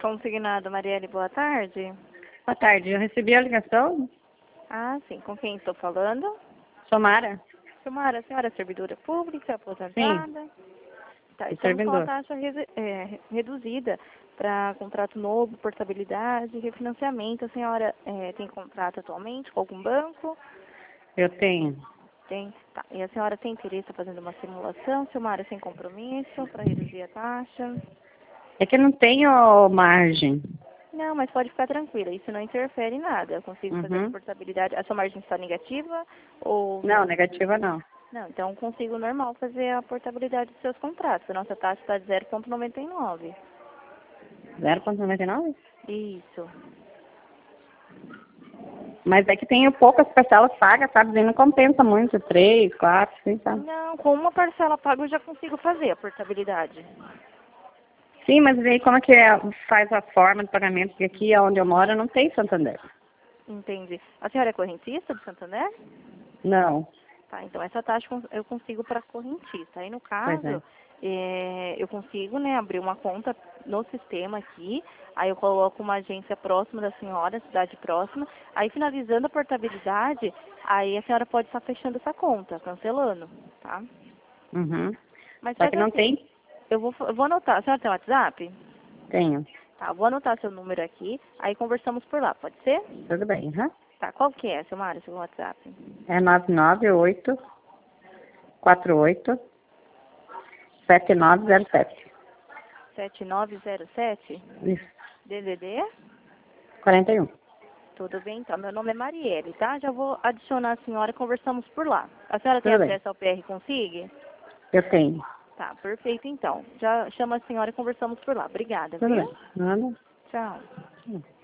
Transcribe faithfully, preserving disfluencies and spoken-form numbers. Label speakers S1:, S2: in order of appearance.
S1: Consignado, Marielle, boa tarde.
S2: Boa tarde, eu recebi a ligação.
S1: Ah, sim. Com quem estou falando?
S2: Sou Mara.
S1: Silmara, a senhora é servidora pública, aposentada?
S2: Sim,
S1: Tá,
S2: sou
S1: estamos com a
S2: servidor.
S1: taxa rese- é, reduzida para contrato novo, portabilidade, refinanciamento. A senhora é, tem contrato atualmente com algum banco?
S2: Eu tenho.
S1: Tem. Tá. E a senhora tem interesse em fazendo uma simulação, Silmara, sem compromisso, para reduzir a taxa?
S2: É que eu não tenho margem.
S1: Não, mas pode ficar tranquila, isso não interfere em nada. Eu consigo fazer a
S2: Uhum.
S1: portabilidade. A sua margem está negativa ou
S2: Não,
S1: não?
S2: negativa não.
S1: Não, então consigo normal fazer a portabilidade dos seus contratos. A nossa taxa está de zero vírgula noventa e nove.
S2: zero vírgula noventa e nove?
S1: Isso.
S2: Mas é que tenho poucas parcelas pagas, sabe? Daí não compensa muito. Três, quatro, assim, sabe?
S1: Não, com uma parcela paga eu já consigo fazer a portabilidade.
S2: Sim, mas aí como é que é, faz a forma de pagamento? Porque aqui onde eu moro não tem Santander.
S1: Entendi. A senhora é correntista do Santander?
S2: Não.
S1: Tá, então essa taxa cons- eu consigo para correntista. Aí no
S2: Pois é.
S1: caso, é, eu consigo, né, abrir uma conta no sistema aqui, aí eu coloco uma agência próxima da senhora, cidade próxima, aí finalizando a portabilidade, aí a senhora pode estar fechando essa conta, cancelando, tá?
S2: Uhum.
S1: Mas
S2: Só
S1: faz
S2: que não
S1: assim,
S2: tem?
S1: eu vou, eu vou anotar, a senhora tem WhatsApp?
S2: Tenho.
S1: Tá, eu vou anotar seu número aqui, aí conversamos por lá, pode ser?
S2: Tudo bem, aham.
S1: Tá, qual que é, Silmara, seu WhatsApp?
S2: É nove nove oito quatro oito sete nove zero sete.
S1: sete nove zero sete?
S2: Isso.
S1: D D D?
S2: quarenta e um.
S1: Tudo bem, então. Meu nome é Marielle, tá? Já vou adicionar a senhora e conversamos por lá. A senhora tem
S2: Tudo bem.
S1: acesso ao P R Consigue?
S2: Eu tenho.
S1: Tá, perfeito, então. Já chama a senhora e conversamos por lá. Obrigada,
S2: Tudo bem.
S1: viu?
S2: Nada.
S1: Tchau.
S2: Hum.